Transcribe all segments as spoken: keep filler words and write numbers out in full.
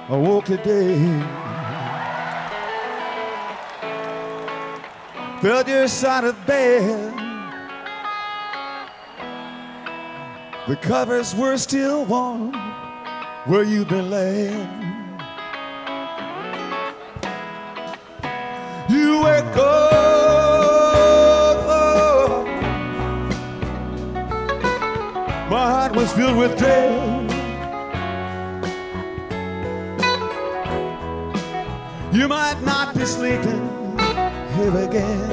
I woke today, felt your side of bed. The covers were still warm where you've been laying. You were cold, my heart was filled with dread. You might not be sleeping here again.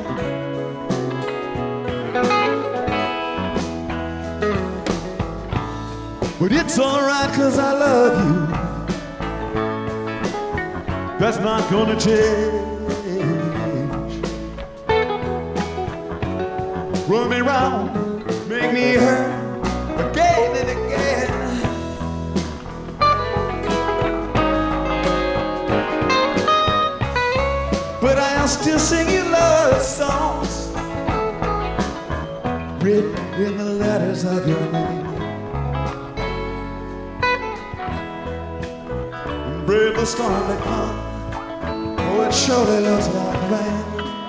But it's alright, 'cause I love you. That's not gonna change. Run me round, make me hurt again and again. But I'll still sing you love songs written in the letters of your name. And brave the storm that comes, oh, it surely looks like rain.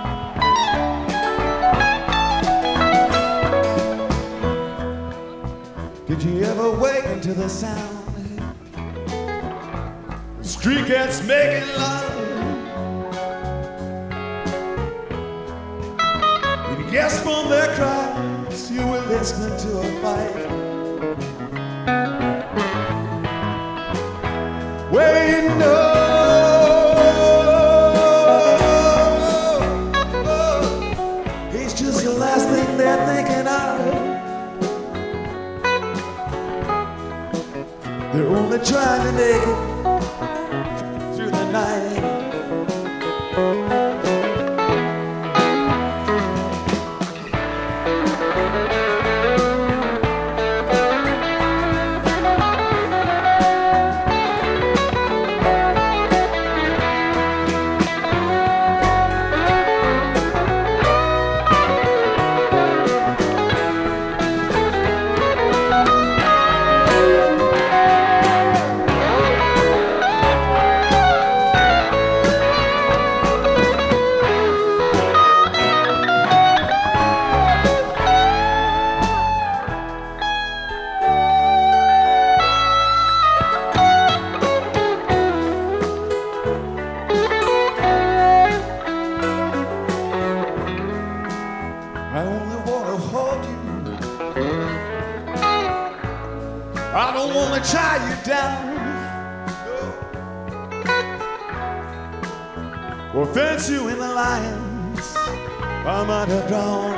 Did you ever wake to the sound of street cats making love? Yes, from their cries, you were listening to a fight where you know he's just the last thing they're thinking of. They're only trying to make it through the night. I only want to hold you. I don't want to tie you down, no. Or fence you in the lines I might have drawn.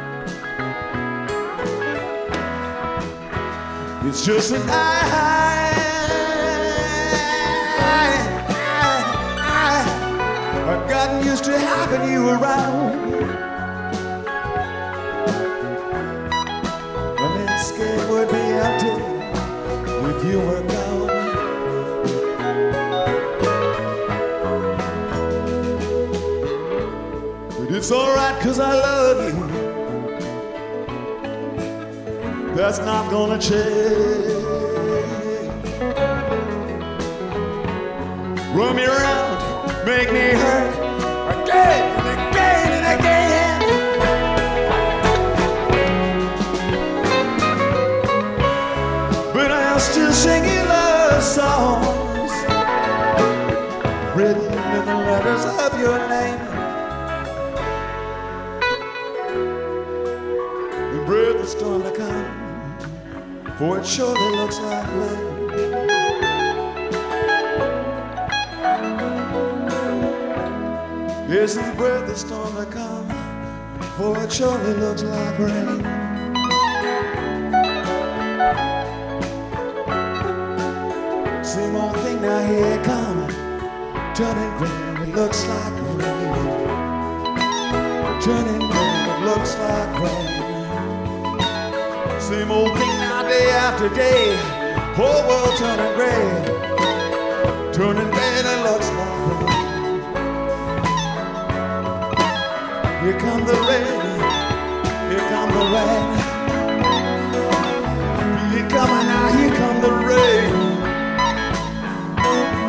It's just an I, I, I, I've gotten used to having you around. It would be empty if you were gone. But it's alright, 'cause I love you. That's not gonna change. Run me around, make me hurt again and again and again. Still singing love songs written in the letters of your name. And brave the storm to come, for it surely looks like rain. Yes, and brave the storm to come, for it surely looks like rain. Same old thing, now here it comes, turning green, it looks like rain. Turning green, it looks like rain. Same old thing now, day after day, whole world turning gray. Turning red, it looks like rain. Here come the rain, here come the rain. Feel it coming now, here come the rain.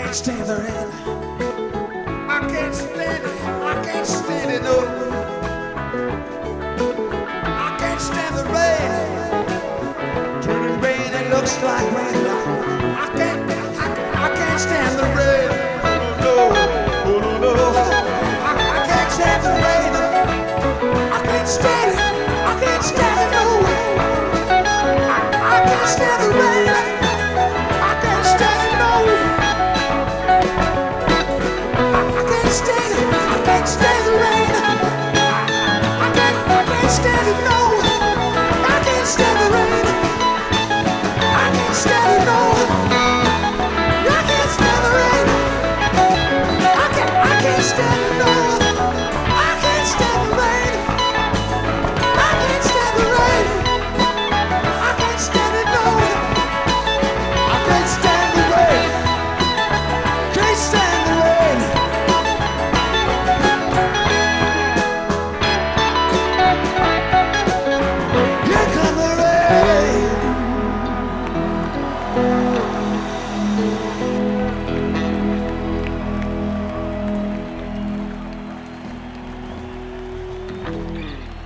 can't stand the rain. I can't stand it. I can't stand it, no. I can't stand the rain. Turning rain, it looks like rain.